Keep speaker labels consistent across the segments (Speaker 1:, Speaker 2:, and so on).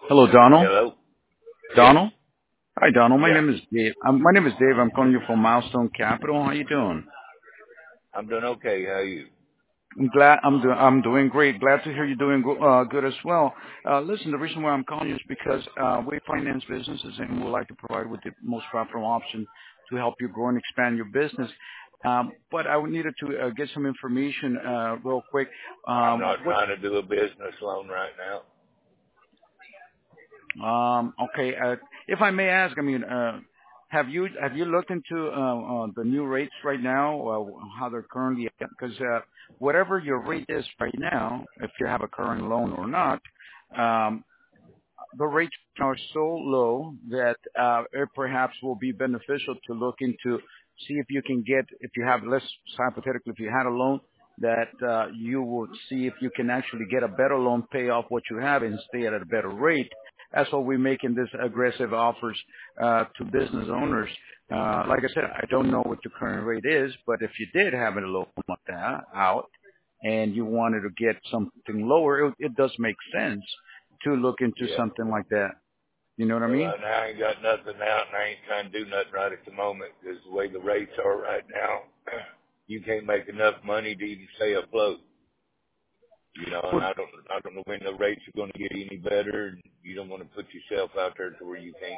Speaker 1: Hello, Donald.
Speaker 2: Hello? Yes.
Speaker 1: Donald? Hi, Donald. My
Speaker 2: Yeah.
Speaker 1: name is Dave. My name is Dave. I'm calling you from Milestone Capital. How you doing?
Speaker 2: I'm doing okay. How are you?
Speaker 1: I'm doing great. Glad to hear you're doing good as well. Listen, the reason why I'm calling you is because we finance businesses and we like to provide with the most profitable option to help you grow and expand your business. But I needed to get some information real quick.
Speaker 2: I'm not
Speaker 1: What
Speaker 2: trying to do a business loan right now.
Speaker 1: Okay. If I may ask, I mean, have you looked into the new rates right now, how they're currently at? Because whatever your rate is right now, if you have a current loan or not, um, the rates are so low that it perhaps will be beneficial to look into, see if you can get, if you have, let's hypothetically, if you had a loan, that you will see if you can actually get a better loan, pay off what you have, and stay at a better rate. That's why we're making this aggressive offers to business owners. Like I said, I don't know what your current rate is, but if you did have a loan like that out and you wanted to get something lower, it does make sense to look into
Speaker 2: Yeah.
Speaker 1: something like that. You know what I
Speaker 2: Well,
Speaker 1: mean?
Speaker 2: right now I ain't got nothing out and I ain't trying to do nothing right at the moment because the way the rates are right now, you can't make enough money to even stay afloat. You know, and
Speaker 1: Well,
Speaker 2: I don't know when the rates are going to get any better. And you don't want to put yourself out there to where you can't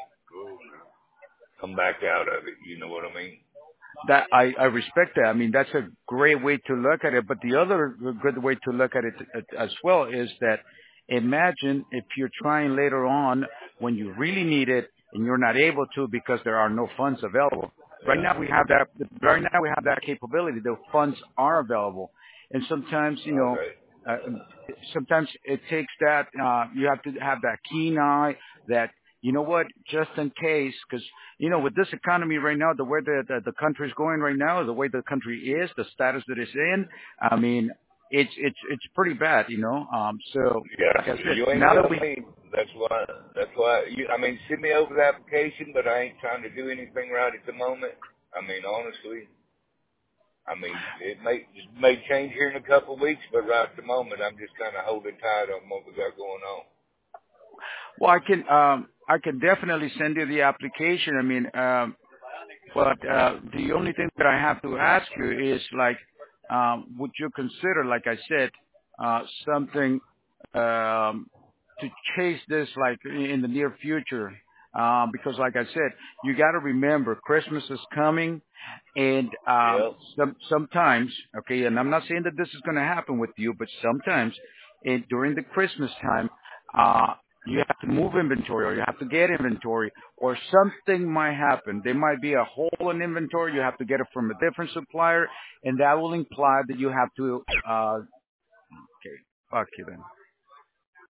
Speaker 2: come back out of it. You know what I mean?
Speaker 1: that I respect that. I mean, that's a great way to look at it. But the other good way to look at it as well is that imagine if you're trying later on when you really need it and you're not able to because there are no funds available. Right
Speaker 2: Yeah.
Speaker 1: now we have that. Right now we have that capability. The funds are available, and sometimes
Speaker 2: Okay.
Speaker 1: uh, sometimes it takes that. You have to have that keen eye. That you know what, just in case, because with this economy right now, the way the country is going right now, the way the country is, the status that it's in, I mean, it's pretty bad. So
Speaker 2: Yeah,
Speaker 1: like I said,
Speaker 2: you ain't
Speaker 1: now that
Speaker 2: telling
Speaker 1: we
Speaker 2: me. That's why. I mean, send me over the application, but I ain't trying to do anything right at the moment. I mean, honestly, I mean, it may change here in a couple of weeks, but right at the moment, I'm just kind of holding tight on what we got going on.
Speaker 1: well, I can definitely send you the application. I mean, but the only thing that I have to ask you is like, would you consider, like I said, something to chase this like in the near future? Because like I said, you got to remember Christmas is coming, and
Speaker 2: Yeah,
Speaker 1: sometimes, okay, and I'm not saying that this is going to happen with you, but sometimes during the Christmas time, uh, you have to move inventory or you have to get inventory or something might happen. There might be a hole in inventory. You have to get it from a different supplier, and that will imply that you have to, okay, fuck you then.